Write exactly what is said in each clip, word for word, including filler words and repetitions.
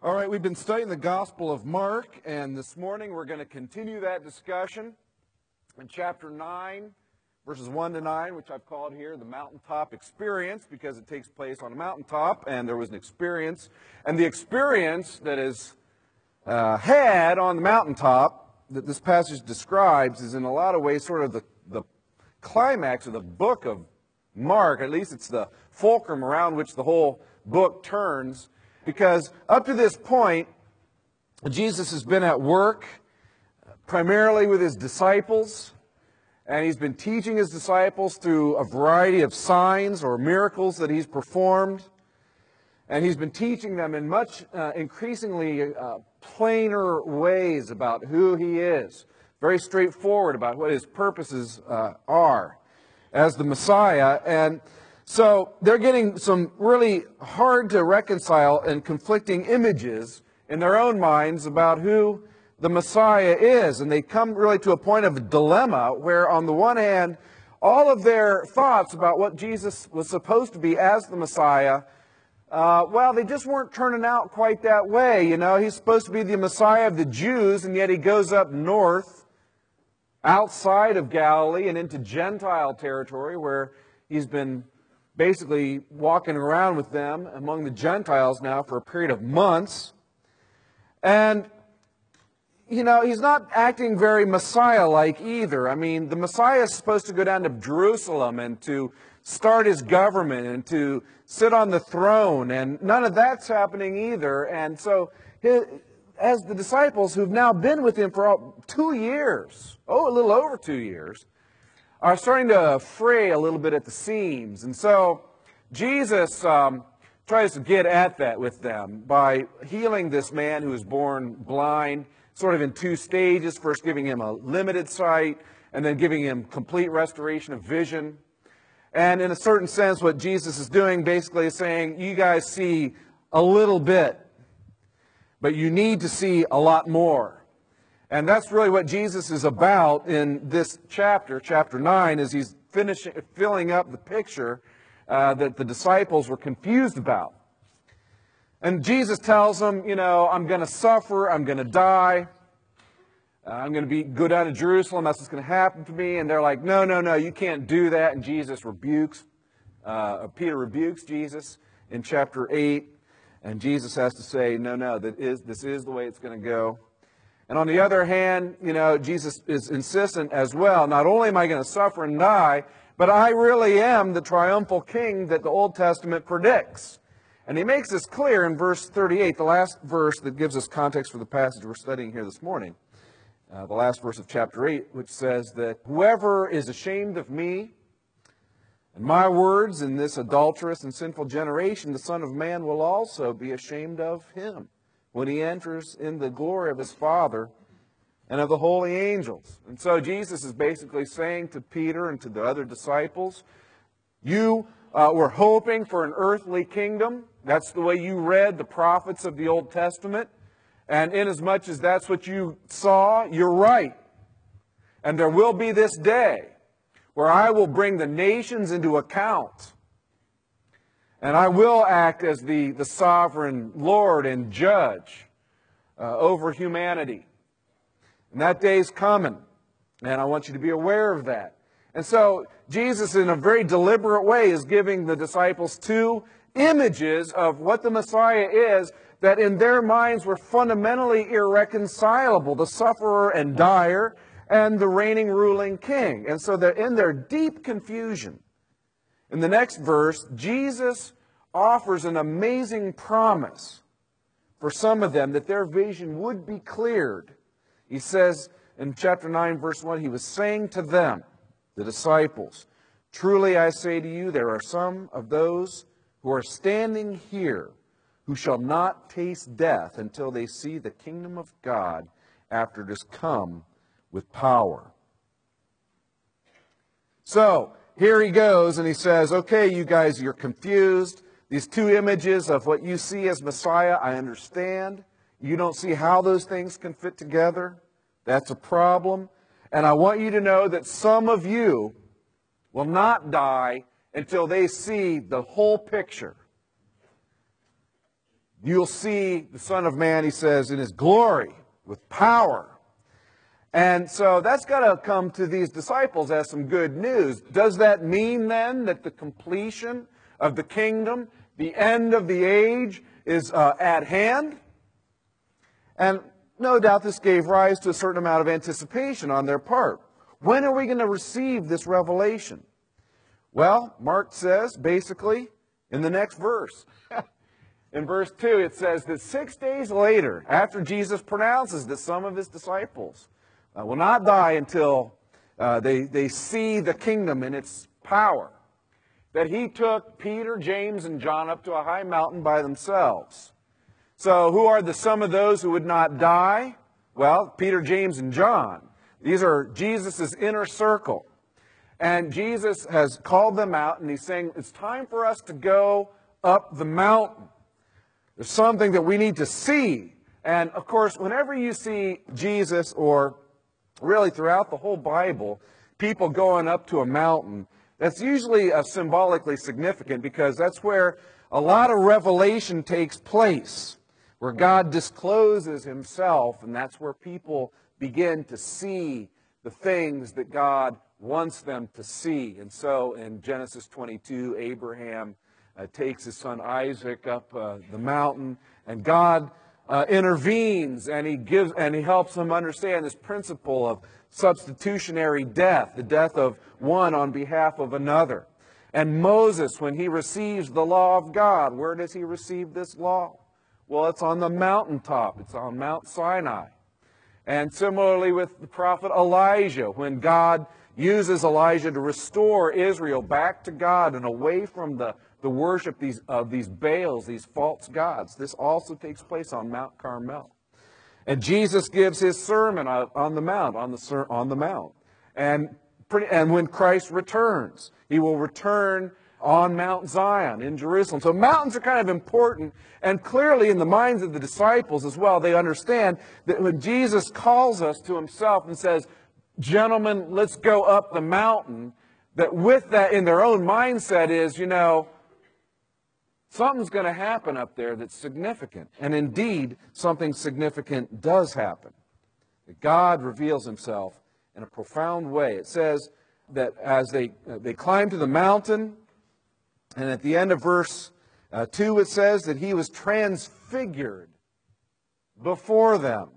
All right, we've been studying the Gospel of Mark, and this morning we're going to continue that discussion in chapter nine, verses one to nine, which I've called here the mountaintop experience, because it takes place on a mountaintop, and there was an experience. And the experience that is uh, had on the mountaintop that this passage describes is in a lot of ways sort of the, the climax of the book of Mark. At least it's the fulcrum around which the whole book turns. Because up to this point, Jesus has been at work primarily with his disciples, and he's been teaching his disciples through a variety of signs or miracles that he's performed. And he's been teaching them in much uh, increasingly uh, plainer ways about who he is. Very straightforward about what his purposes uh, are as the Messiah. And so they're getting some really hard to reconcile and conflicting images in their own minds about who the Messiah is. And they come really to a point of a dilemma where, on the one hand, all of their thoughts about what Jesus was supposed to be as the Messiah, uh, well, they just weren't turning out quite that way. You know, he's supposed to be the Messiah of the Jews, and yet he goes up north, outside of Galilee, and into Gentile territory where he's been basically walking around with them among the Gentiles now for a period of months. And, you know, he's not acting very Messiah-like either. I mean, the Messiah is supposed to go down to Jerusalem and to start his government and to sit on the throne, and none of that's happening either. And so, his, as the disciples who've now been with him for two years, oh, a little over two years, are starting to fray a little bit at the seams. And so Jesus um, tries to get at that with them by healing this man who was born blind, sort of in two stages, first giving him a limited sight, and then giving him complete restoration of vision. And in a certain sense, what Jesus is doing basically is saying, you guys see a little bit, but you need to see a lot more. And that's really what Jesus is about in this chapter, chapter nine, is he's finishing, filling up the picture uh, that the disciples were confused about. And Jesus tells them, you know, I'm going to suffer, I'm going to die, uh, I'm going to be go down to Jerusalem, that's what's going to happen to me. And they're like, no, no, no, you can't do that. And Jesus rebukes, uh, Peter rebukes Jesus in chapter eight. And Jesus has to say, no, no, that is, this is the way it's going to go. And on the other hand, you know, Jesus is insistent as well. Not only am I going to suffer and die, but I really am the triumphal king that the Old Testament predicts. And he makes this clear in verse thirty-eight, the last verse that gives us context for the passage we're studying here this morning. Uh, the last verse of chapter eight, which says that whoever is ashamed of me and my words in this adulterous and sinful generation, the Son of Man will also be ashamed of him when he enters in the glory of his Father and of the holy angels. And so Jesus is basically saying to Peter and to the other disciples, you uh, were hoping for an earthly kingdom. That's the way you read the prophets of the Old Testament. And inasmuch as that's what you saw, you're right. And there will be this day where I will bring the nations into account. And I will act as the, the sovereign Lord and judge uh, over humanity. And that day's coming. And I want you to be aware of that. And so Jesus, in a very deliberate way, is giving the disciples two images of what the Messiah is that in their minds were fundamentally irreconcilable. The sufferer and dyer and the reigning, ruling king. And so they're in their deep confusion. In the next verse, Jesus offers an amazing promise for some of them that their vision would be cleared. He says in chapter nine, verse one, he was saying to them, the disciples, truly I say to you, there are some of those who are standing here who shall not taste death until they see the kingdom of God after it has come with power. So, here he goes, and he says, okay, you guys, you're confused. These two images of what you see as Messiah, I understand. You don't see how those things can fit together. That's a problem. And I want you to know that some of you will not die until they see the whole picture. you'll see the Son of Man, he says, in his glory, with power. And so that's got to come to these disciples as some good news. Does that mean then that the completion of the kingdom, the end of the age, is uh, at hand? And no doubt this gave rise to a certain amount of anticipation on their part. When are we going to receive this revelation? Well, Mark says, basically, in the next verse. In verse two, it says that six days later, after Jesus pronounces that some of his disciples uh, will not die until uh, they, they see the kingdom in its power, that he took Peter, James, and John up to a high mountain by themselves. So who are the some of those who would not die? Well, Peter, James, and John. These are Jesus' inner circle. And Jesus has called them out, and he's saying, it's time for us to go up the mountain. There's something that we need to see. And, of course, whenever you see Jesus, or really throughout the whole Bible, people going up to a mountain, that's usually uh, symbolically significant, because that's where a lot of revelation takes place, where God discloses himself, and that's where people begin to see the things that God wants them to see. And so in Genesis twenty-two, Abraham uh, takes his son Isaac up uh, the mountain, and God uh, intervenes, and he gives and he helps him understand this principle of substitutionary death, the death of one on behalf of another. And Moses, when he receives the law of God, where does he receive this law? Well, it's on the mountaintop. It's on Mount Sinai. And similarly with the prophet Elijah, when God uses Elijah to restore Israel back to God and away from the, the worship these, of these Baals, these false gods. This also takes place on Mount Carmel. And Jesus gives his sermon on the mount, on the, on the mount. And, and when Christ returns, he will return on Mount Zion in Jerusalem. So mountains are kind of important, and clearly in the minds of the disciples as well, they understand that when Jesus calls us to himself and says, gentlemen, let's go up the mountain, that with that in their own mindset is, you know, something's going to happen up there that's significant. And indeed, something significant does happen. That God reveals himself in a profound way. It says that as they, uh, they climb to the mountain, and at the end of verse uh, two, it says that he was transfigured before them.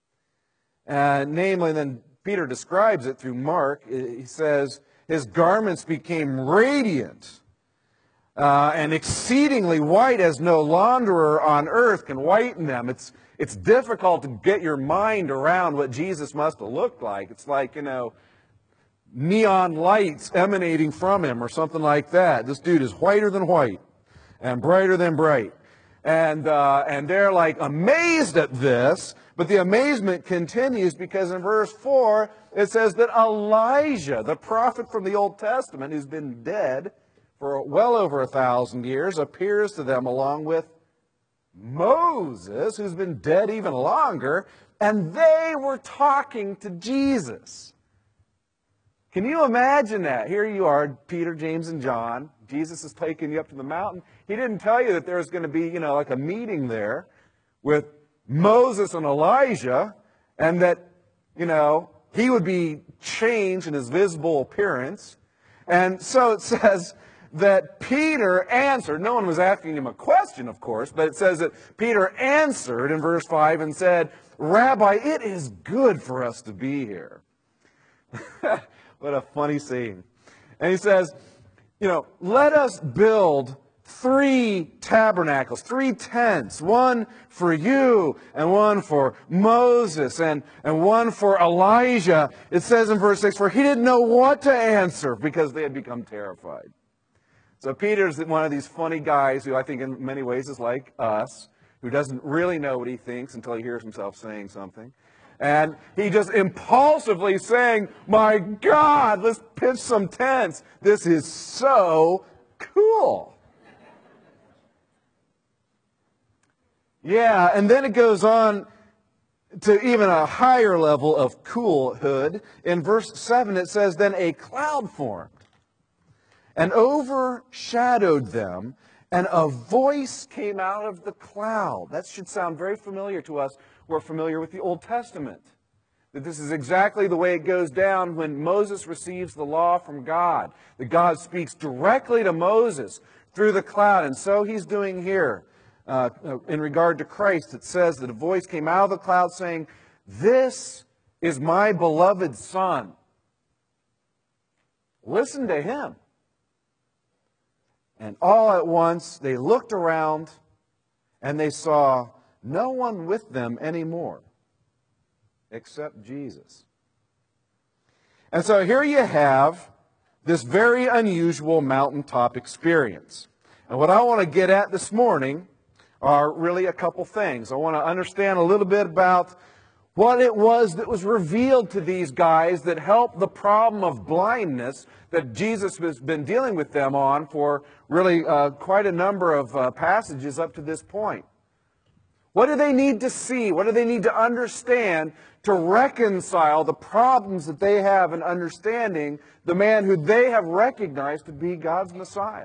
Uh, namely, then Peter describes it through Mark. He says, his garments became radiant uh, and exceedingly white, as no launderer on earth can whiten them. It's, it's difficult to get your mind around what Jesus must have looked like. It's like, you know, neon lights emanating from him or something like that. This dude is whiter than white and brighter than bright. And, uh, and they're like amazed at this, but the amazement continues because in verse four it says that Elijah, the prophet from the Old Testament who's been dead for well over a thousand years, appears to them along with Moses, who's been dead even longer, and they were talking to Jesus. Can you imagine that? Here you are, Peter, James, and John. Jesus is taking you up to the mountain. He didn't tell you that there's going to be, you know, like a meeting there with Moses and Elijah, and that, you know, he would be changed in his visible appearance. And so it says that Peter answered. No one was asking him a question, of course, but it says that Peter answered in verse five and said, Rabbi, it is good for us to be here. What a funny scene. And he says, you know, let us build three tabernacles, three tents, one for you and one for Moses and, and one for Elijah. It says in verse six, for he didn't know what to answer because they had become terrified. So Peter's one of these funny guys who I think in many ways is like us, who doesn't really know what he thinks until he hears himself saying something. And he just impulsively saying, my God, let's pitch some tents. This is so cool. Yeah, and then it goes on to even a higher level of coolhood. In verse seven it says, then a cloud formed and overshadowed them, and a voice came out of the cloud. That should sound very familiar to us. We're familiar with the Old Testament. That this is exactly the way it goes down when Moses receives the law from God. That God speaks directly to Moses through the cloud. And so he's doing here. Uh, in regard to Christ, it says that a voice came out of the cloud saying, "This is my beloved Son. Listen to him." And all at once they looked around and they saw no one with them anymore except Jesus. And so here you have this very unusual mountaintop experience. And what I want to get at this morning are really a couple things. I want to understand a little bit about what it was that was revealed to these guys that helped the problem of blindness that Jesus has been dealing with them on for really uh, quite a number of uh, passages up to this point. What do they need to see? What do they need to understand to reconcile the problems that they have in understanding the man who they have recognized to be God's Messiah?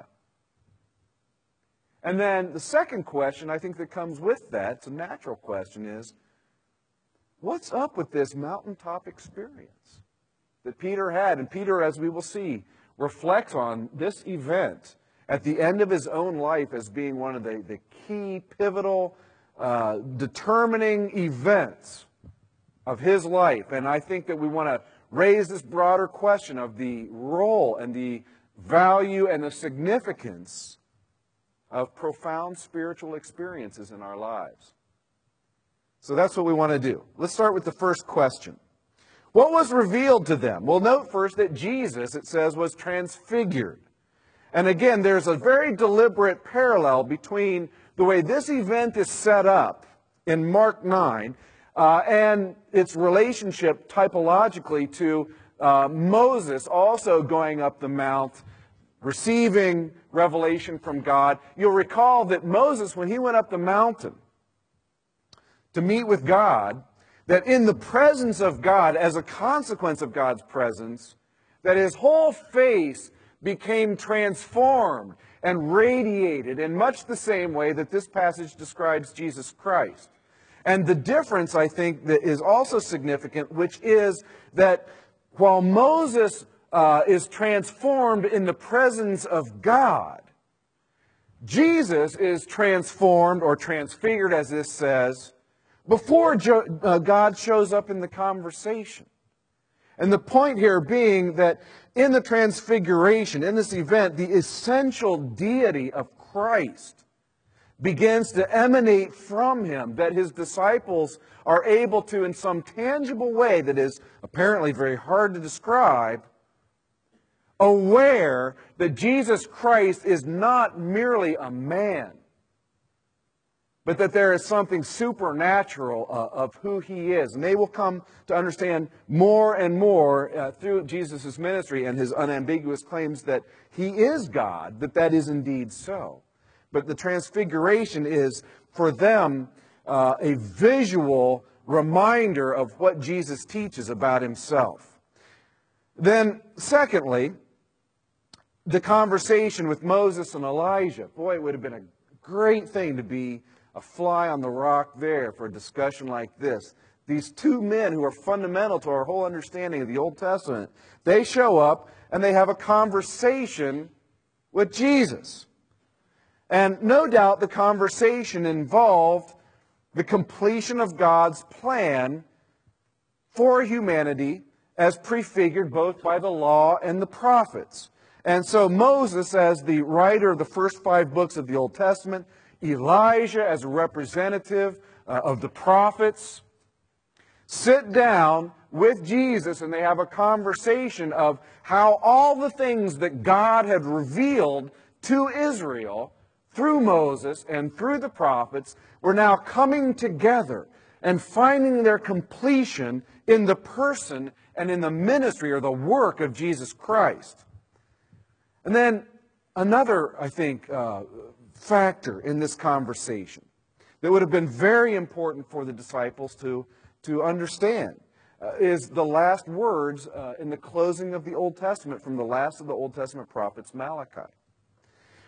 And then the second question I think that comes with that, it's a natural question, is what's up with this mountaintop experience that Peter had? And Peter, as we will see, reflects on this event at the end of his own life as being one of the, the key, pivotal, uh, determining events of his life. And I think that we want to raise this broader question of the role and the value and the significance of profound spiritual experiences in our lives. So that's what we want to do. Let's start with the first question. What was revealed to them? Well, note first that Jesus, it says, was transfigured. And again, there's a very deliberate parallel between the way this event is set up in Mark nine uh, and its relationship typologically to uh, Moses also going up the mount, receiving revelation from God. You'll recall that Moses, when he went up the mountain to meet with God, that in the presence of God, as a consequence of God's presence, that his whole face became transformed and radiated in much the same way that this passage describes Jesus Christ. And the difference, I think, that is also significant, which is that while Moses uh, is transformed in the presence of God, Jesus is transformed or transfigured, as this says, before jo- uh, God shows up in the conversation. And the point here being that in the transfiguration, in this event, the essential deity of Christ begins to emanate from him, that his disciples are able to, in some tangible way that is apparently very hard to describe, aware that Jesus Christ is not merely a man, but that there is something supernatural uh, of who he is. And they will come to understand more and more uh, through Jesus' ministry and his unambiguous claims that he is God, that that is indeed so. But the transfiguration is, for them, uh, a visual reminder of what Jesus teaches about himself. Then, secondly, the conversation with Moses and Elijah. Boy, it would have been a great thing to be a fly on the rock there for a discussion like this. These two men who are fundamental to our whole understanding of the Old Testament, they show up and they have a conversation with Jesus. And no doubt the conversation involved the completion of God's plan for humanity as prefigured both by the law and the prophets. And so Moses, as the writer of the first five books of the Old Testament, Elijah as a representative uh, of the prophets, sit down with Jesus and they have a conversation of how all the things that God had revealed to Israel through Moses and through the prophets were now coming together and finding their completion in the person and in the ministry or the work of Jesus Christ. And then another, I think, uh, factor in this conversation that would have been very important for the disciples to, to understand uh, is the last words uh, in the closing of the Old Testament from the last of the Old Testament prophets, Malachi.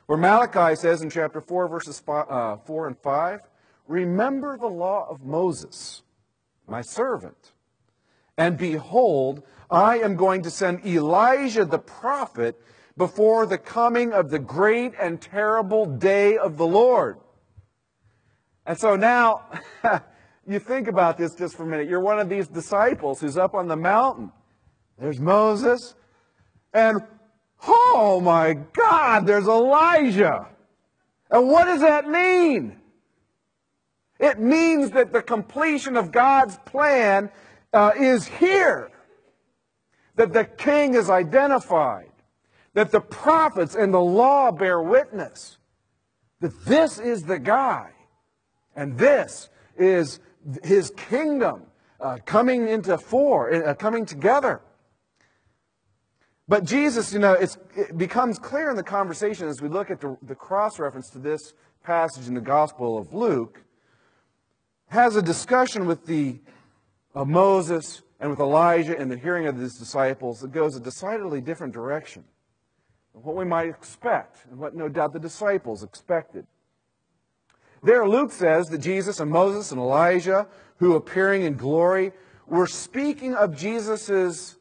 Where Malachi says in chapter four, verses four and five, "Remember the law of Moses, my servant, and behold, I am going to send Elijah the prophet before the coming of the great and terrible day of the Lord." And so now, you think about this just for a minute. You're one of these disciples who's up on the mountain. There's Moses, and oh my God, there's Elijah. And what does that mean? It means that the completion of God's plan uh, is here. That the king is identified. That the prophets and the law bear witness. That this is the guy. And this is his kingdom uh, coming into fore, uh, coming together. But Jesus, you know, it's, it becomes clear in the conversation as we look at the, the cross-reference to this passage in the Gospel of Luke, has a discussion with the uh, Moses and with Elijah and the hearing of his disciples that goes a decidedly different direction than what we might expect and what no doubt the disciples expected. There, Luke says that Jesus and Moses and Elijah, who appearing in glory, were speaking of Jesus'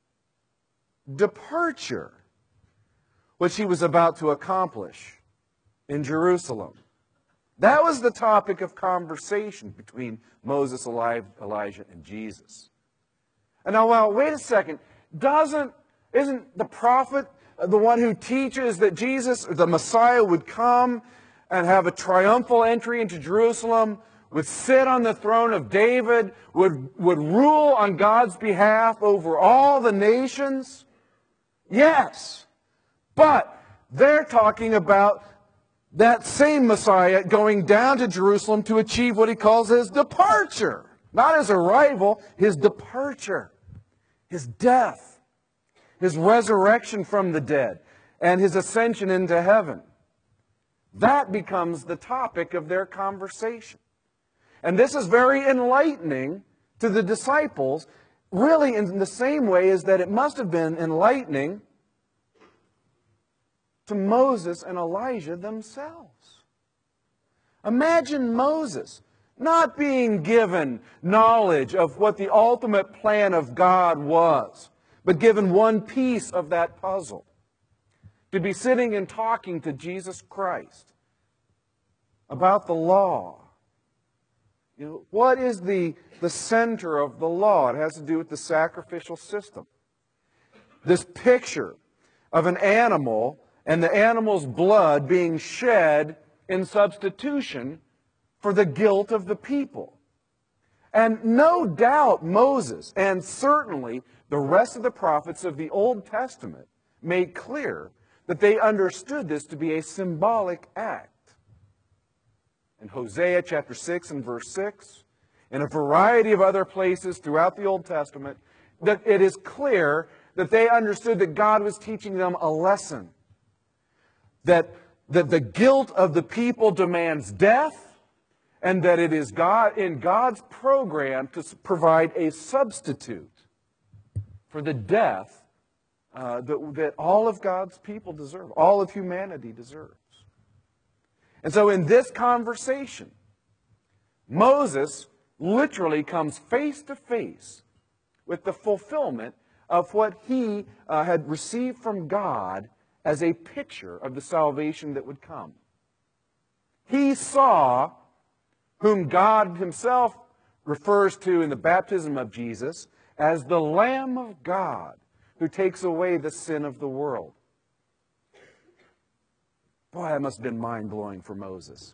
departure, which he was about to accomplish in Jerusalem. That was the topic of conversation between Moses, Elijah, and Jesus. And now, well, wait a second. Doesn't, isn't the prophet the one who teaches that Jesus, the Messiah, would come and have a triumphal entry into Jerusalem, would sit on the throne of David, would, would rule on God's behalf over all the nations? Yes. But they're talking about that same Messiah going down to Jerusalem to achieve what he calls his departure. Not his arrival, his departure. His death. His resurrection from the dead. And his ascension into heaven. That becomes the topic of their conversation. And this is very enlightening to the disciples, really in the same way as that it must have been enlightening to Moses and Elijah themselves. Imagine Moses not being given knowledge of what the ultimate plan of God was, but given one piece of that puzzle. To be sitting and talking to Jesus Christ about the law. You know, what is the, the center of the law? It has to do with the sacrificial system. This picture of an animal and the animal's blood being shed in substitution for the guilt of the people. And no doubt Moses, and certainly the rest of the prophets of the Old Testament, made clear that they understood this to be a symbolic act. In Hosea chapter six and verse six, in a variety of other places throughout the Old Testament, that it is clear that they understood that God was teaching them a lesson. That, that the guilt of the people demands death, and that it is God in God's program to provide a substitute for the death uh, that, that all of God's people deserve, all of humanity deserves. And so in this conversation, Moses literally comes face to face with the fulfillment of what he uh, had received from God as a picture of the salvation that would come. He saw whom God himself refers to in the baptism of Jesus as the Lamb of God who takes away the sin of the world. Boy, that must have been mind-blowing for Moses.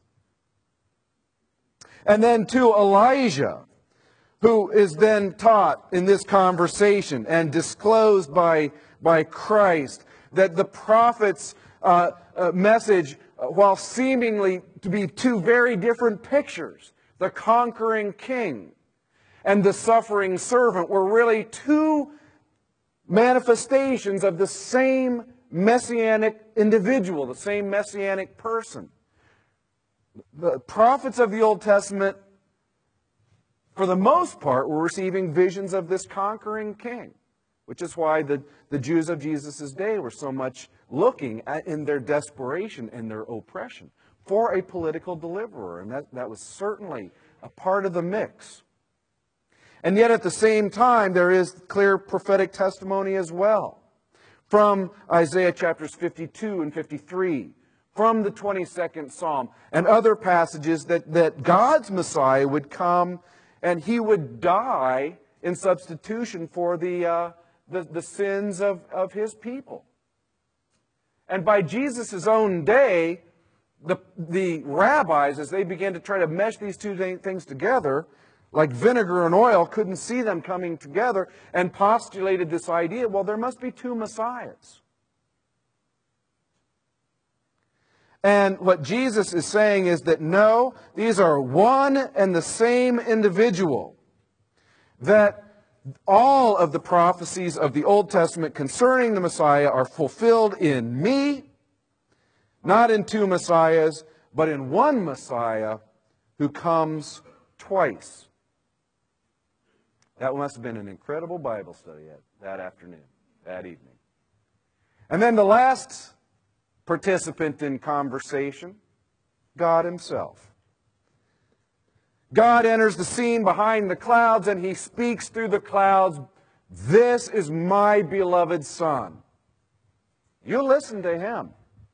And then to Elijah, who is then taught in this conversation and disclosed by, by Christ that the prophet's uh, uh, message, uh, while seemingly to be two very different pictures, the conquering king and the suffering servant, were really two manifestations of the same messianic individual, the same messianic person. The prophets of the Old Testament, for the most part, were receiving visions of this conquering king which is why the, the Jews of Jesus' day were so much looking at, in their desperation and their oppression, for a political deliverer. And that, that was certainly a part of the mix. And yet at the same time, there is clear prophetic testimony as well. From Isaiah chapters fifty-two and fifty-three, from the twenty-second Psalm, and other passages that, that God's Messiah would come and he would die in substitution for the, uh, the, the sins of, of his people. And by Jesus' own day, the, the rabbis, as they began to try to mesh these two things together, like vinegar and oil, couldn't see them coming together, and postulated this idea, well, there must be two Messiahs. And what Jesus is saying is that no, these are one and the same individual. That all of the prophecies of the Old Testament concerning the Messiah are fulfilled in me, not in two Messiahs, but in one Messiah who comes twice. That must have been an incredible Bible study that afternoon, that evening. And then the last participant in conversation, God himself. God enters the scene behind the clouds and he speaks through the clouds, "This is my beloved Son." You listen to him.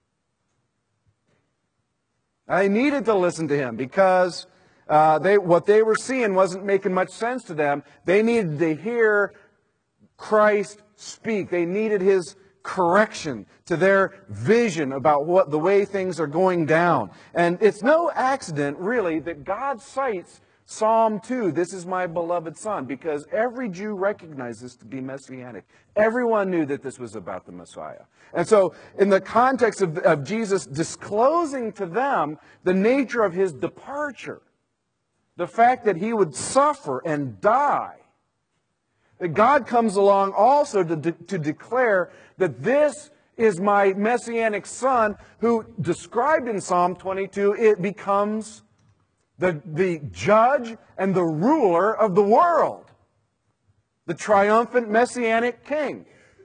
I needed to listen to him because uh, they, what they were seeing wasn't making much sense to them. They needed to hear Christ speak. They needed his correction to their vision about what the way things are going down. And it's no accident, really, that God cites Psalm two, "This is my beloved Son," because every Jew recognized this to be messianic. Everyone knew that this was about the Messiah. And so, in the context of, of Jesus disclosing to them the nature of his departure, the fact that he would suffer and die, that God comes along also to, de- to declare that this is my messianic Son, who, described in Psalm twenty-two, it becomes the, the judge and the ruler of the world, the triumphant messianic king.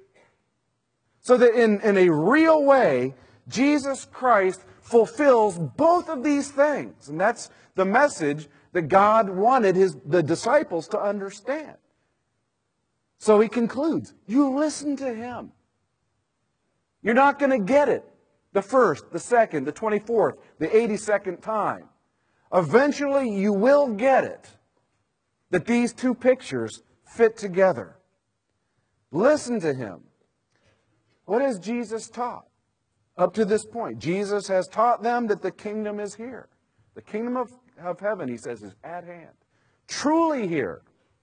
So that in, in a real way, Jesus Christ fulfills both of these things. And that's the message that God wanted his, the disciples to understand. So he concludes, you listen to him. You're not going to get it the first, the second, the twenty-fourth, the eighty-second time. Eventually you will get it, that these two pictures fit together. Listen to him. What has Jesus taught up to this point? Jesus has taught them that the kingdom is here. The kingdom of, of heaven, he says, is at hand. Truly here,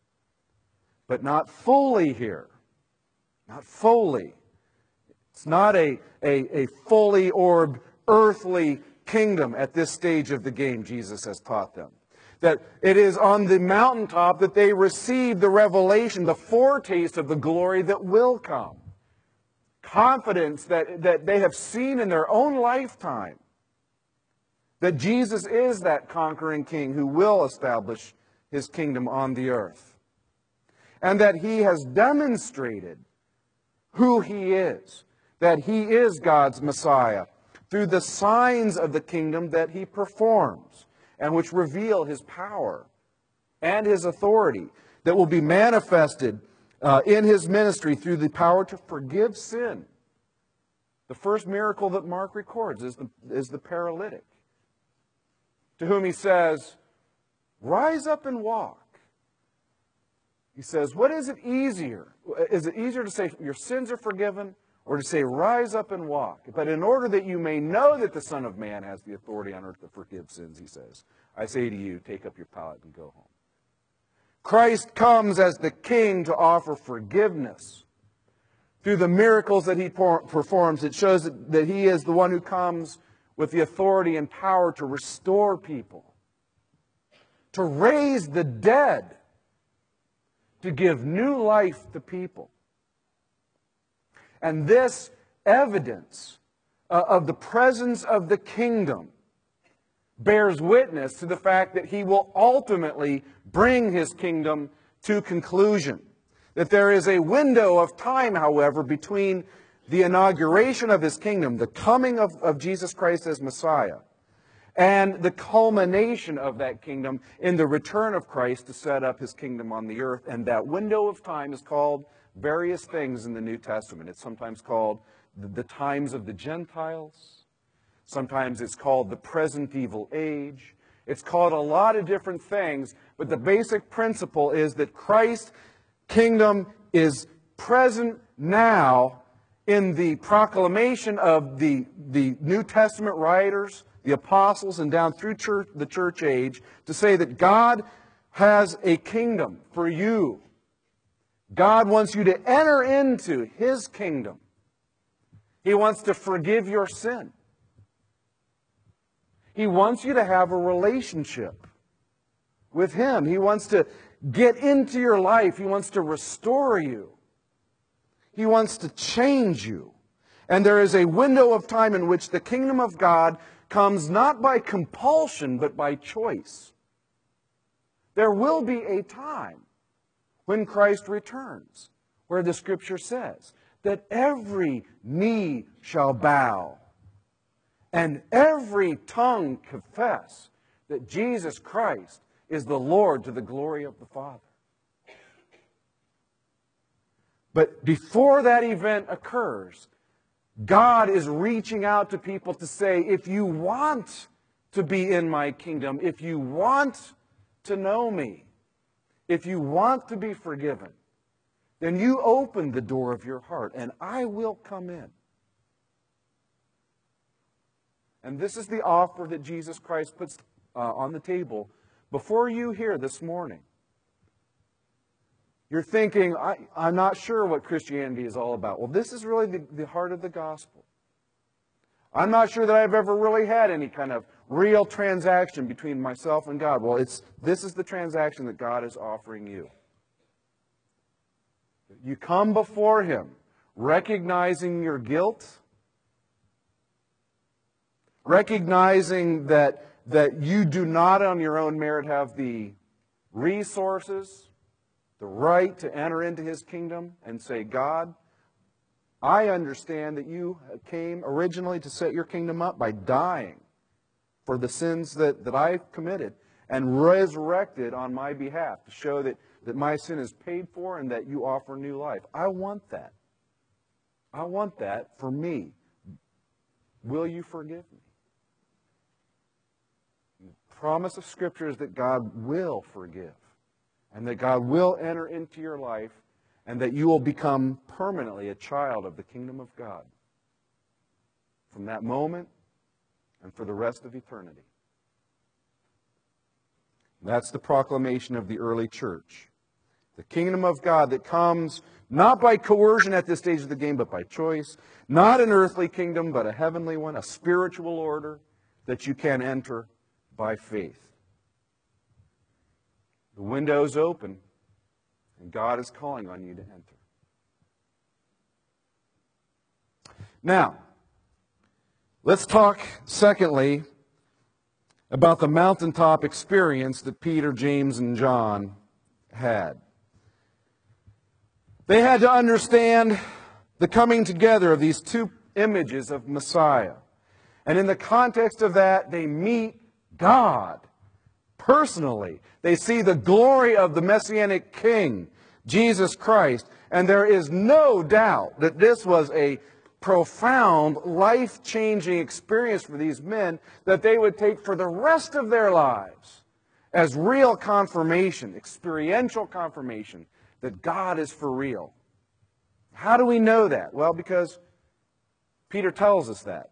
but not fully here. Not fully. It's not a, a, a fully orbed earthly kingdom at this stage of the game, Jesus has taught them. That it is on the mountaintop that they receive the revelation, the foretaste of the glory that will come. Confidence that, that they have seen in their own lifetime. That Jesus is that conquering king who will establish his kingdom on the earth. And that he has demonstrated who he is. That he is God's Messiah through the signs of the kingdom that he performs and which reveal his power and his authority that will be manifested uh, in his ministry through the power to forgive sin. The first miracle that Mark records is the, is the paralytic, to whom he says, "Rise up and walk." He says, what is it easier? Is it easier to say your sins are forgiven, or to say, rise up and walk? But in order that you may know that the Son of Man has the authority on earth to forgive sins, he says, I say to you, take up your pallet and go home. Christ comes as the King to offer forgiveness. Through the miracles that he performs, it shows that, that he is the one who comes with the authority and power to restore people, to raise the dead, to give new life to people. And this evidence uh, of the presence of the kingdom bears witness to the fact that he will ultimately bring his kingdom to conclusion. That there is a window of time, however, between the inauguration of His kingdom, the coming of, of Jesus Christ as Messiah, and the culmination of that kingdom in the return of Christ to set up His kingdom on the earth. And that window of time is called various things in the New Testament. It's sometimes called the, the times of the Gentiles. Sometimes it's called the present evil age. It's called a lot of different things, but the basic principle is that Christ's kingdom is present now in the proclamation of the, the New Testament writers, the apostles, and down through church, the church age, to say that God has a kingdom for you. God wants you to enter into His kingdom. He wants to forgive your sin. He wants you to have a relationship with Him. He wants to get into your life. He wants to restore you. He wants to change you. And there is a window of time in which the kingdom of God comes not by compulsion, but by choice. There will be a time when Christ returns, where the Scripture says that every knee shall bow and every tongue confess that Jesus Christ is the Lord to the glory of the Father. But before that event occurs, God is reaching out to people to say, if you want to be in my kingdom, if you want to know me, if you want to be forgiven, then you open the door of your heart and I will come in. And this is the offer that Jesus Christ puts uh, on the table before you here this morning. You're thinking, I, I'm not sure what Christianity is all about. Well, this is really the, the heart of the gospel. I'm not sure that I've ever really had any kind of real transaction between myself and God. Well, it's this is the transaction that God is offering you. You come before Him recognizing your guilt, recognizing that, that you do not on your own merit have the resources, the right to enter into His kingdom, and say, God, I understand that you came originally to set your kingdom up by dying for the sins that, that I've committed and resurrected on my behalf to show that, that my sin is paid for and that you offer new life. I want that. I want that for me. Will you forgive me? The promise of Scripture is that God will forgive and that God will enter into your life and that you will become permanently a child of the kingdom of God from that moment and for the rest of eternity. That's the proclamation of the early church. The kingdom of God that comes not by coercion at this stage of the game, but by choice. Not an earthly kingdom, but a heavenly one, a spiritual order that you can enter by faith. The window is open, and God is calling on you to enter. Now, let's talk, secondly, about the mountaintop experience that Peter, James, and John had. They had to understand the coming together of these two images of Messiah. And in the context of that, they meet God personally. They see the glory of the Messianic King, Jesus Christ. And there is no doubt that this was a profound, life-changing experience for these men that they would take for the rest of their lives as real confirmation, experiential confirmation that God is for real. How do we know that? Well, because Peter tells us that.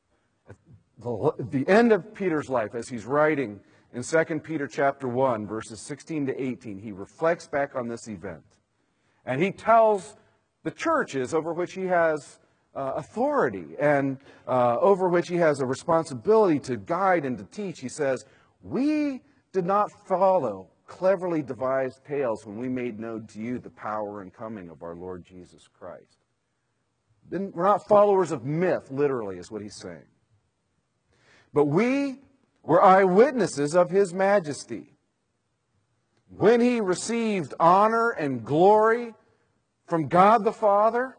At the end of Peter's life, as he's writing in Second Peter chapter one, verses sixteen to eighteen, he reflects back on this event. And he tells the churches over which he has uh, authority and uh, over which he has a responsibility to guide and to teach. He says, we did not follow cleverly devised tales when we made known to you the power and coming of our Lord Jesus Christ. We're not followers of myth, literally, is what he's saying. But we were eyewitnesses of His majesty. When He received honor and glory from God the Father?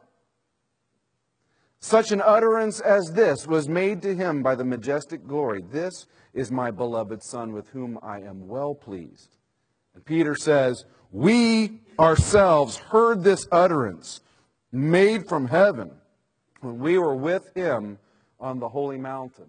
Such an utterance as this was made to him by the majestic glory. This is my beloved Son, with whom I am well pleased. And Peter says, we ourselves heard this utterance made from heaven when we were with him on the holy mountain.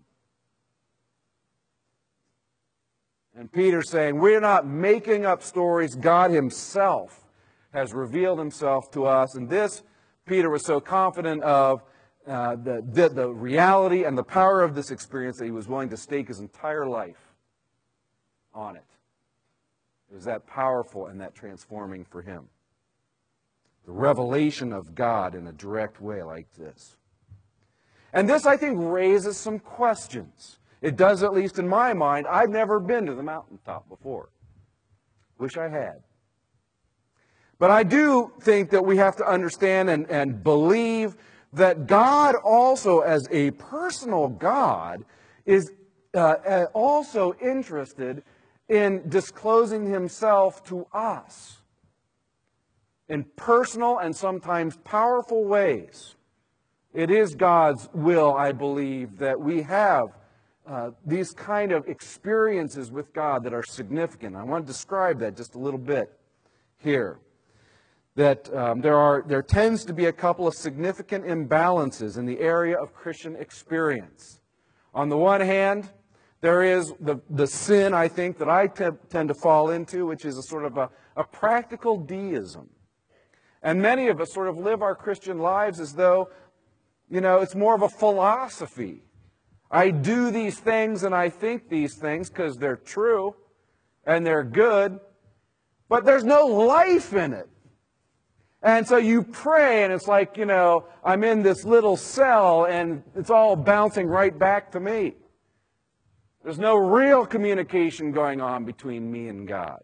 And Peter's saying, we're not making up stories. God himself has revealed himself to us. And this, Peter was so confident of uh, the, the, the reality and the power of this experience that he was willing to stake his entire life on it. It was that powerful and that transforming for him. The revelation of God in a direct way like this. And this, I think, raises some questions. It does, at least in my mind. I've never been to the mountaintop before. Wish I had. But I do think that we have to understand and, and believe that God also, as a personal God, is uh, also interested in disclosing himself to us in personal and sometimes powerful ways. It is God's will, I believe, that we have uh, these kind of experiences with God that are significant. I want to describe that just a little bit here. That um, there are, there tends to be a couple of significant imbalances in the area of Christian experience. On the one hand, there is the, the sin, I think, that I te- tend to fall into, which is a sort of a, a practical deism. And many of us sort of live our Christian lives as though, you know, it's more of a philosophy. I do these things and I think these things because they're true and they're good, but there's no life in it. And so you pray and it's like, you know, I'm in this little cell and it's all bouncing right back to me. There's no real communication going on between me and God.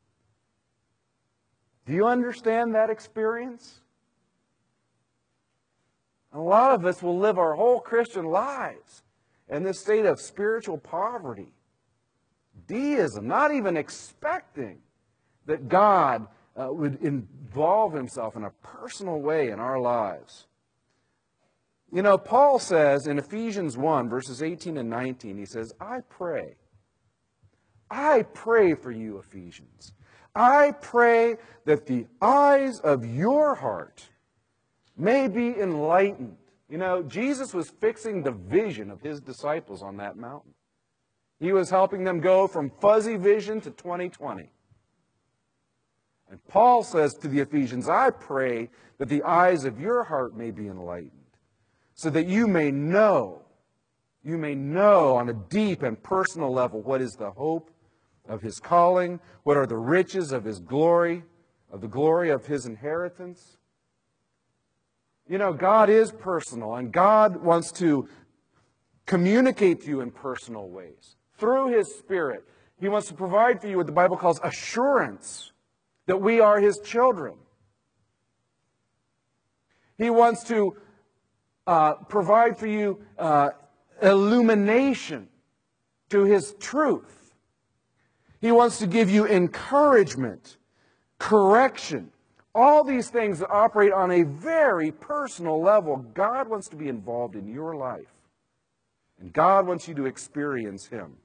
Do you understand that experience? A lot of us will live our whole Christian lives in this state of spiritual poverty, deism, not even expecting that God uh, would involve himself in a personal way in our lives. You know, Paul says in Ephesians one, verses eighteen and nineteen, he says, I pray. I pray for you, Ephesians. I pray that the eyes of your heart may be enlightened. You know, Jesus was fixing the vision of his disciples on that mountain. He was helping them go from fuzzy vision to twenty twenty. And Paul says to the Ephesians, I pray that the eyes of your heart may be enlightened, so that you may know, you may know on a deep and personal level what is the hope of his calling, what are the riches of his glory, of the glory of his inheritance. You know, God is personal, and God wants to communicate to you in personal ways. Through his Spirit, he wants to provide for you what the Bible calls assurance that we are his children. He wants to uh, provide for you uh, illumination to his truth. He wants to give you encouragement, correction, all these things that operate on a very personal level. God wants to be involved in your life. And God wants you to experience him.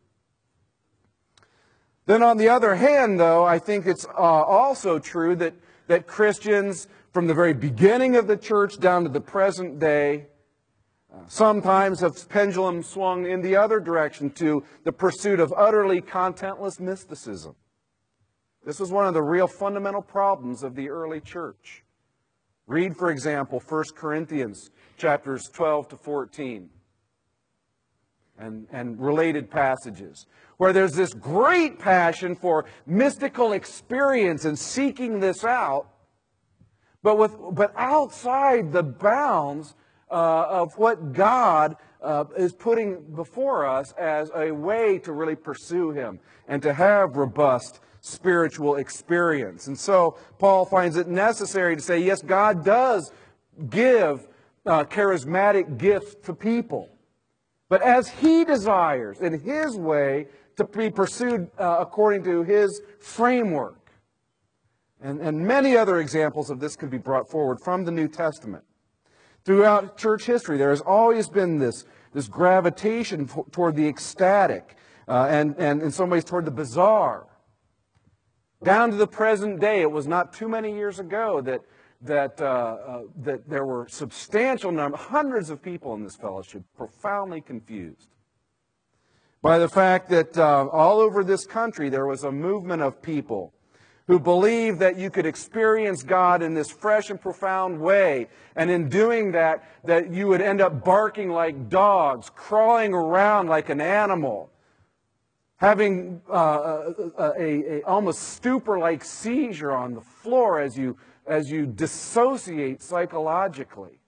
Then on the other hand, though, I think it's uh, also true that, that Christians, from the very beginning of the church down to the present day, uh, sometimes have pendulum swung in the other direction to the pursuit of utterly contentless mysticism. This was one of the real fundamental problems of the early church. Read, for example, First Corinthians chapters twelve to fourteen and, and related passages, where there's this great passion for mystical experience and seeking this out, but, with, but outside the bounds uh, of what God uh, is putting before us as a way to really pursue him and to have robust spiritual experience. And so Paul finds it necessary to say, yes, God does give uh, charismatic gifts to people, but as he desires, in his way, to be pursued uh, according to his framework. And, and many other examples of this can be brought forward from the New Testament. Throughout church history, there has always been this, this gravitation toward the ecstatic uh, and, and in some ways toward the bizarre. Down to the present day, it was not too many years ago that, that, uh, uh, that there were substantial numbers, hundreds of people in this fellowship, profoundly confused by the fact that uh, all over this country there was a movement of people who believed that you could experience God in this fresh and profound way. And in doing that, that you would end up barking like dogs, crawling around like an animal, having uh, a, a, a almost stupor-like seizure on the floor as you, as you dissociate psychologically.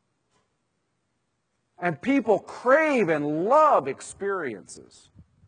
And people crave and love experiences.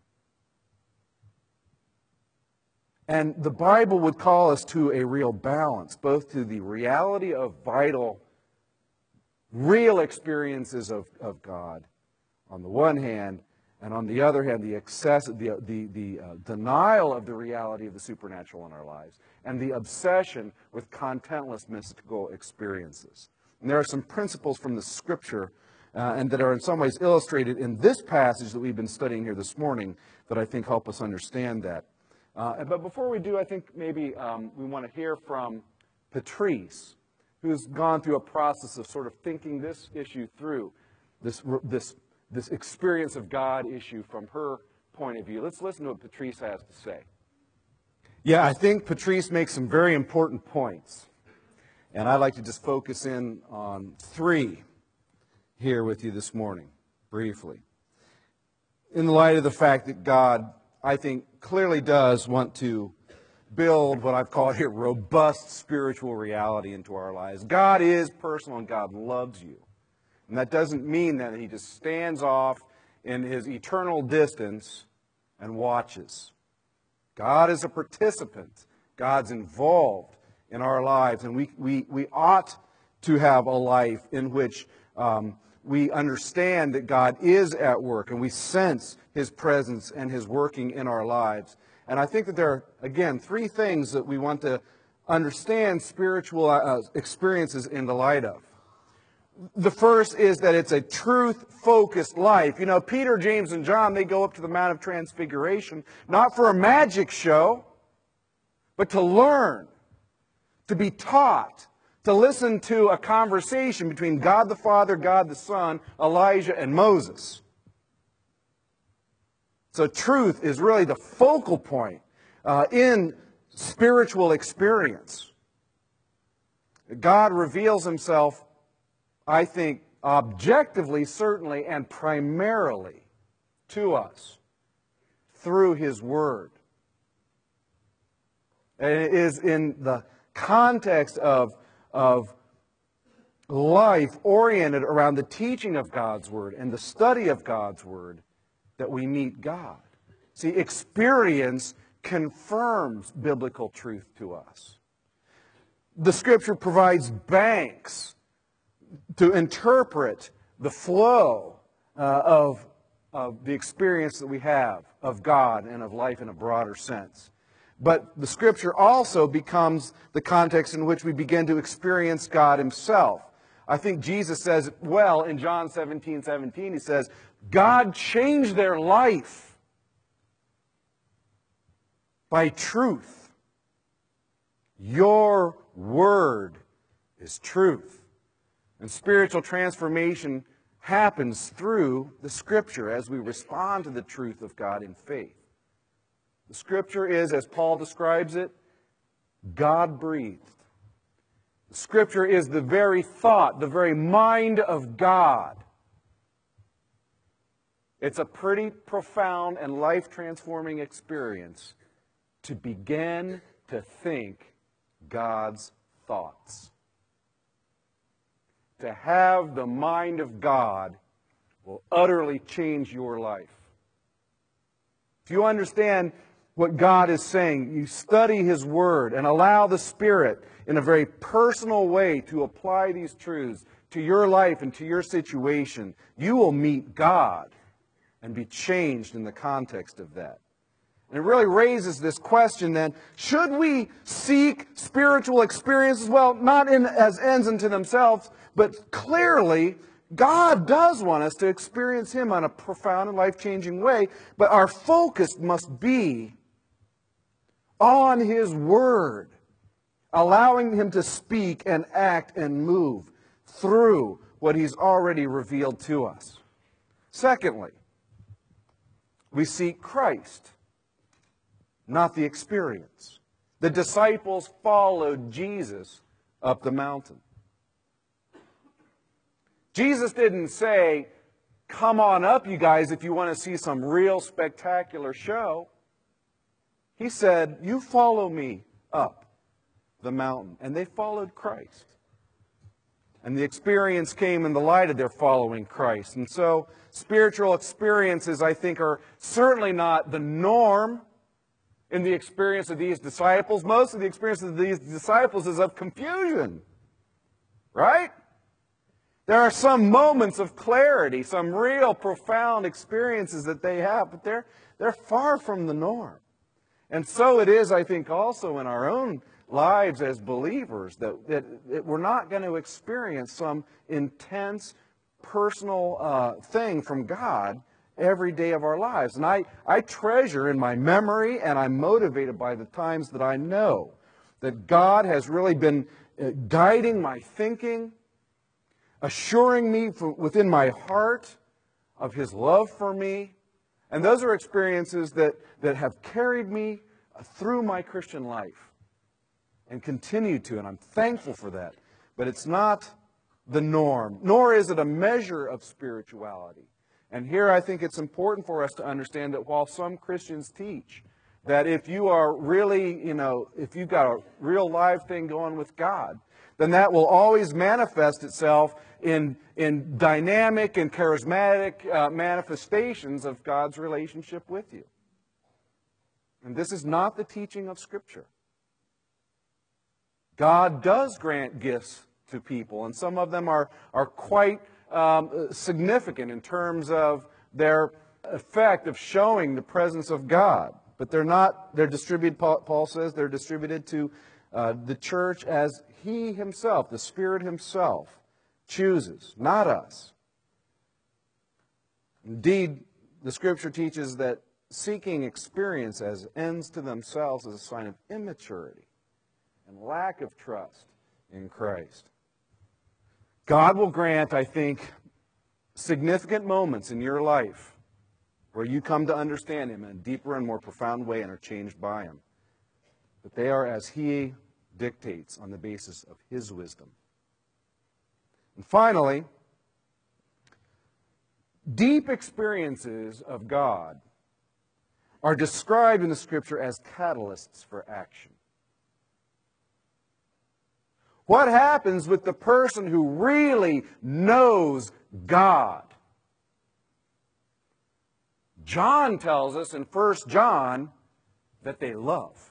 And the Bible would call us to a real balance, both to the reality of vital, real experiences of, of God on the one hand, and on the other hand, the excess, the, the, the uh, denial of the reality of the supernatural in our lives, and the obsession with contentless mystical experiences. And there are some principles from the Scripture uh, and that are in some ways illustrated in this passage that we've been studying here this morning that I think help us understand that. Uh, but before we do, I think maybe um, we want to hear from Patrice, who's gone through a process of sort of thinking this issue through, this, this, this experience of God issue from her point of view. Let's listen to what Patrice has to say. Yeah, I think Patrice makes some very important points. And I'd like to just focus in on three here with you this morning, briefly. In the light of the fact that God, I think, clearly does want to build what I've called here robust spiritual reality into our lives. God is personal and God loves you. And that doesn't mean that He just stands off in His eternal distance and watches. God is a participant. God's involved in our lives. And we, we, we ought to have a life in which um, we understand that God is at work and we sense His presence and His working in our lives. And I think that there are, again, three things that we want to understand spiritual uh, experiences in the light of. The first is that it's a truth-focused life. You know, Peter, James, and John, they go up to the Mount of Transfiguration not for a magic show, but to learn, to be taught, to listen to a conversation between God the Father, God the Son, Elijah, and Moses. So truth is really the focal point uh, in spiritual experience. God reveals Himself, I think, objectively, certainly, and primarily to us through His Word. And it is in the context of, of life oriented around the teaching of God's Word and the study of God's Word that we meet God. See, experience confirms biblical truth to us. The Scripture provides banks to interpret the flow uh, of, of the experience that we have of God and of life in a broader sense. But the Scripture also becomes the context in which we begin to experience God Himself. I think Jesus says it well in John seventeen seventeen. He says, God changed their life by truth. Your word is truth. And spiritual transformation happens through the Scripture as we respond to the truth of God in faith. The Scripture is, as Paul describes it, God-breathed. The Scripture is the very thought, the very mind of God. It's a pretty profound and life-transforming experience to begin to think God's thoughts. To have the mind of God will utterly change your life. If you understand what God is saying, you study His Word and allow the Spirit in a very personal way to apply these truths to your life and to your situation, you will meet God and be changed in the context of that. And it really raises this question then, should we seek spiritual experiences? Well, not in, as ends unto themselves, but clearly God does want us to experience Him on a profound and life-changing way, but our focus must be on His Word, allowing Him to speak and act and move through what He's already revealed to us. Secondly, we seek Christ, not the experience. The disciples followed Jesus up the mountain. Jesus didn't say, come on up, you guys, if you want to see some real spectacular show. He said, you follow me up the mountain. And they followed Christ. And the experience came in the light of their following Christ. And so, spiritual experiences, I think, are certainly not the norm in the experience of these disciples. Most of the experience of these disciples is of confusion. Right? There are some moments of clarity, some real profound experiences that they have, but they're, they're far from the norm. And so it is, I think, also in our own lives as believers that, that, that we're not going to experience some intense personal uh, thing from God every day of our lives. And I, I treasure in my memory, and I'm motivated by the times that I know that God has really been uh, guiding my thinking, assuring me from within my heart of His love for me. And those are experiences that, that have carried me through my Christian life and continue to, and I'm thankful for that. But it's not the norm, nor is it a measure of spirituality. And here I think it's important for us to understand that while some Christians teach that if you are really, you know, if you've got a real live thing going with God, then that will always manifest itself in, in dynamic and charismatic uh, manifestations of God's relationship with you. And this is not the teaching of Scripture. God does grant gifts to people, and some of them are, are quite um, significant in terms of their effect of showing the presence of God. But they're not, they're distributed, Paul says, they're distributed to uh, the church as He Himself, the Spirit Himself, chooses, not us. Indeed, the Scripture teaches that seeking experience as ends to themselves is a sign of immaturity and lack of trust in Christ. God will grant, I think, significant moments in your life where you come to understand Him in a deeper and more profound way and are changed by Him. But they are as He dictates on the basis of His wisdom. And finally, deep experiences of God are described in the Scripture as catalysts for action. What happens with the person who really knows God? John tells us in First John that they love.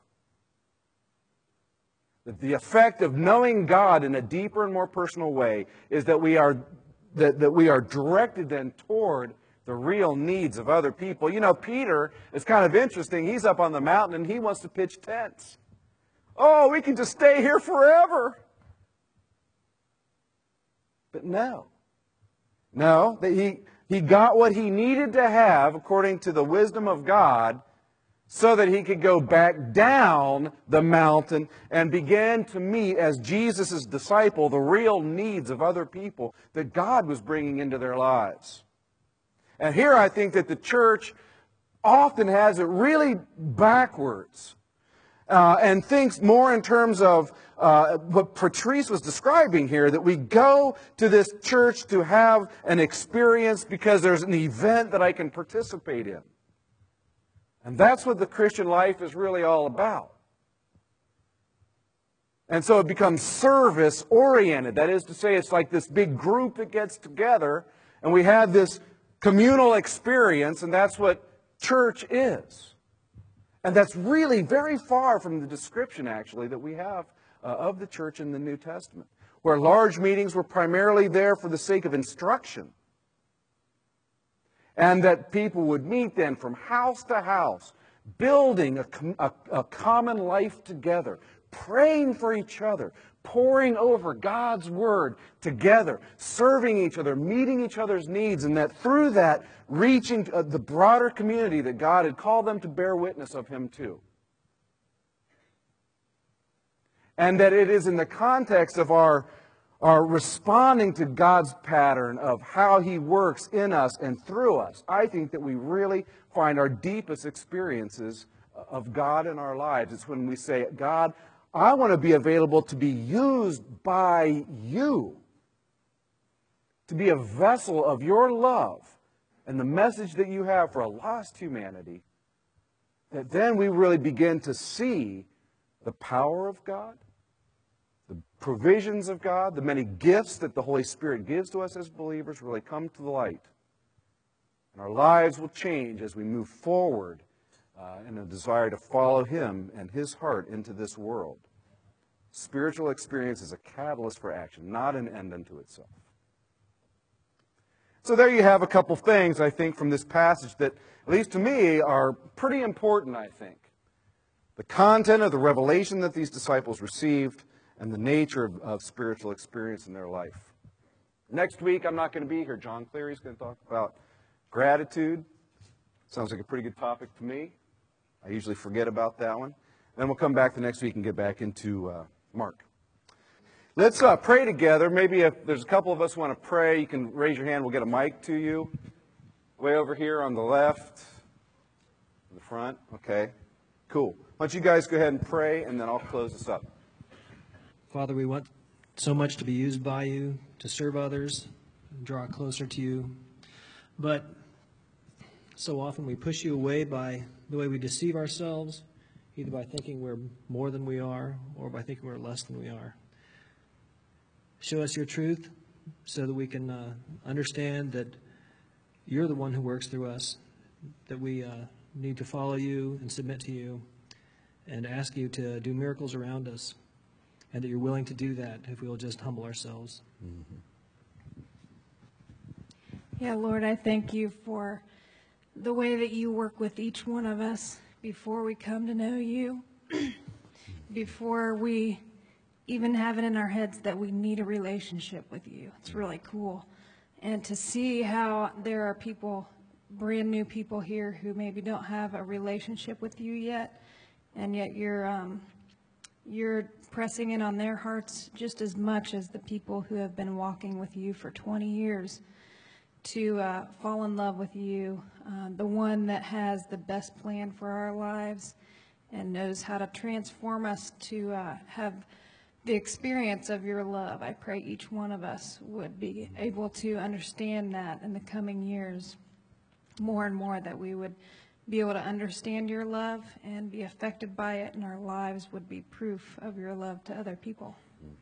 That the effect of knowing God in a deeper and more personal way is that we are, that, that we are directed then toward the real needs of other people. You know, Peter is kind of interesting. He's up on the mountain and he wants to pitch tents. Oh, we can just stay here forever. But no. No, that he, he got what he needed to have according to the wisdom of God so that he could go back down the mountain and begin to meet, as Jesus' disciple, the real needs of other people that God was bringing into their lives. And here I think that the church often has it really backwards uh, and thinks more in terms of uh, what Patrice was describing here, that we go to this church to have an experience because there's an event that I can participate in. And that's what the Christian life is really all about. And so it becomes service-oriented. That is to say, it's like this big group that gets together, and we have this communal experience, and that's what church is. And that's really very far from the description, actually, that we have uh, of the church in the New Testament, where large meetings were primarily there for the sake of instruction. And that people would meet then from house to house, building a, a, a common life together, praying for each other, poring over God's Word together, serving each other, meeting each other's needs, and that through that, reaching the broader community that God had called them to bear witness of Him to. And that it is in the context of our, our responding to God's pattern of how He works in us and through us, I think that we really find our deepest experiences of God in our lives. It's when we say, God, I want to be available to be used by you, to be a vessel of your love and the message that you have for a lost humanity, that then we really begin to see the power of God, the provisions of God, the many gifts that the Holy Spirit gives to us as believers really come to the light. And our lives will change as we move forward uh, in a desire to follow Him and His heart into this world. Spiritual experience is a catalyst for action, not an end unto itself. So there you have a couple things, I think, from this passage that, at least to me, are pretty important, I think. The content of the revelation that these disciples received and the nature of, of spiritual experience in their life. Next week, I'm not going to be here. John Cleary is going to talk about gratitude. Sounds like a pretty good topic to me. I usually forget about that one. Then we'll come back the next week and get back into uh, Mark. Let's uh, pray together. Maybe if there's a couple of us who want to pray, you can raise your hand. We'll get a mic to you. Way over here on the left. In the front. Okay. Cool. Why don't you guys go ahead and pray, and then I'll close this up. Father, we want so much to be used by you, to serve others, draw closer to you. But so often we push you away by the way we deceive ourselves, either by thinking we're more than we are or by thinking we're less than we are. Show us your truth so that we can uh, understand that you're the one who works through us, that we uh, need to follow you and submit to you and ask you to do miracles around us, and that you're willing to do that if we will just humble ourselves. Mm-hmm. Yeah, Lord, I thank you for the way that you work with each one of us before we come to know you, before we even have it in our heads that we need a relationship with you. It's really cool. And to see how there are people, brand new people here who maybe don't have a relationship with you yet, and yet you're um, you're pressing in on their hearts just as much as the people who have been walking with you for twenty years to uh, fall in love with you, uh, the one that has the best plan for our lives and knows how to transform us to uh, have the experience of your love. I pray each one of us would be able to understand that in the coming years more and more, that we would be able to understand your love and be affected by it, and our lives would be proof of your love to other people.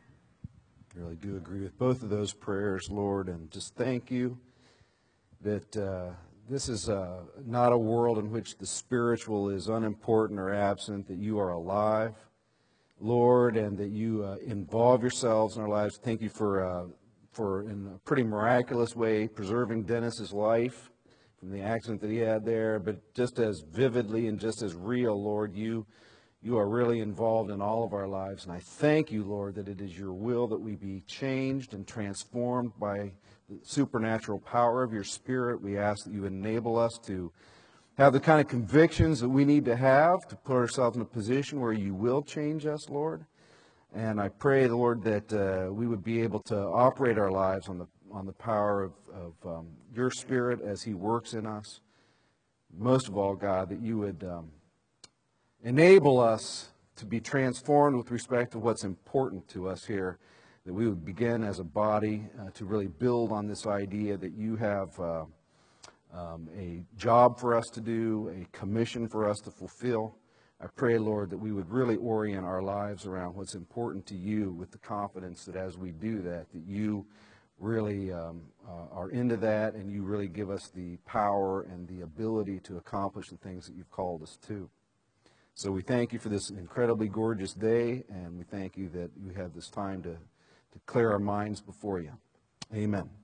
I really do agree with both of those prayers, Lord, and just thank you that uh, this is uh, not a world in which the spiritual is unimportant or absent, that you are alive, Lord, and that you uh, involve yourselves in our lives. Thank you for, uh, for in a pretty miraculous way, preserving Dennis's life from the accident that he had there, but just as vividly and just as real, Lord, you you are really involved in all of our lives. And I thank you, Lord, that it is your will that we be changed and transformed by the supernatural power of your Spirit. We ask that you enable us to have the kind of convictions that we need to have to put ourselves in a position where you will change us, Lord. And I pray, Lord, that uh, we would be able to operate our lives on the on the power of, of um, your Spirit as he works in us. Most of all, God, that you would um, enable us to be transformed with respect to what's important to us here, that we would begin as a body uh, to really build on this idea that you have uh, um, a job for us to do, a commission for us to fulfill. I pray, Lord, that we would really orient our lives around what's important to you with the confidence that as we do that, that you really um, uh, are into that, and you really give us the power and the ability to accomplish the things that you've called us to. So we thank you for this incredibly gorgeous day, and we thank you that we have this time to, to clear our minds before you. Amen.